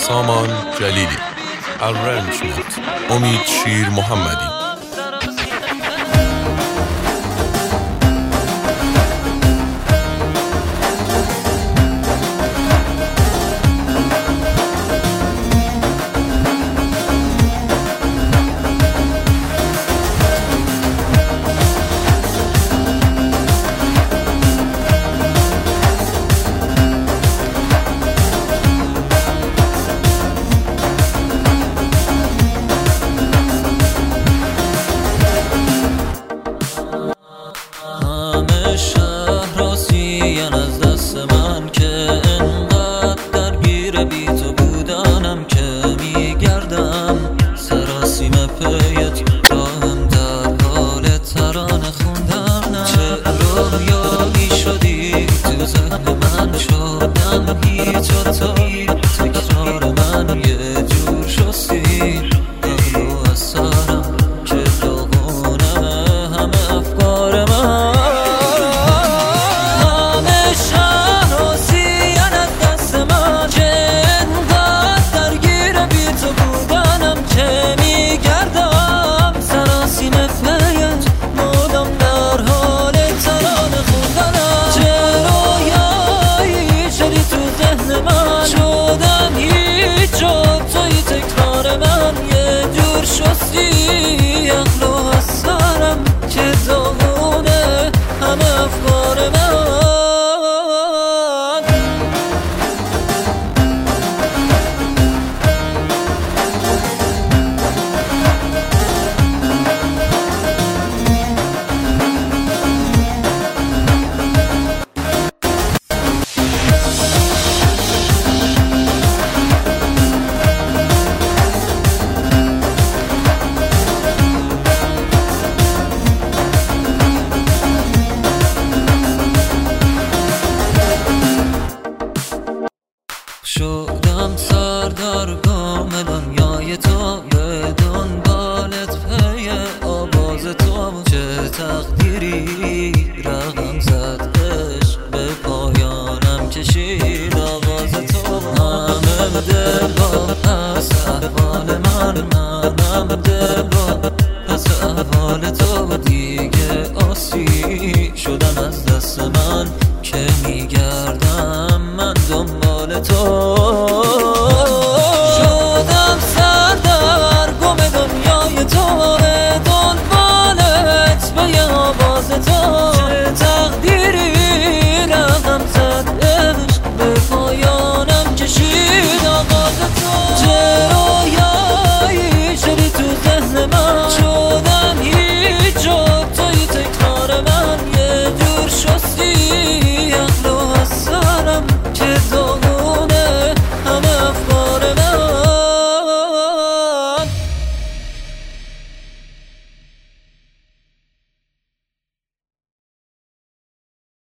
سامان جلیلی. Arrangement امید شیر محمدی. از دست من که انقدر درگیر بی تو بودنم که میگردم سراسیم پیت راهم در حال ترانه خوندنم. چه رویایی شدی تو ذهن من شدم هیچ تایی تکرار من یه جور شستی اغلو از سرم که داغونه همه افکار من. شستی اغلو از سرم که داغونه همه افکار من. شدم سردرگم دنیای تو به دنبالت پی آواز تو. چه تقدیری رقم زد عشق به پایانم کشید آواز تو. همه دلها پس احوال منم دلها پس احوال تو. دیگه آسی شدن از دست من که میگردم من دنبال تو.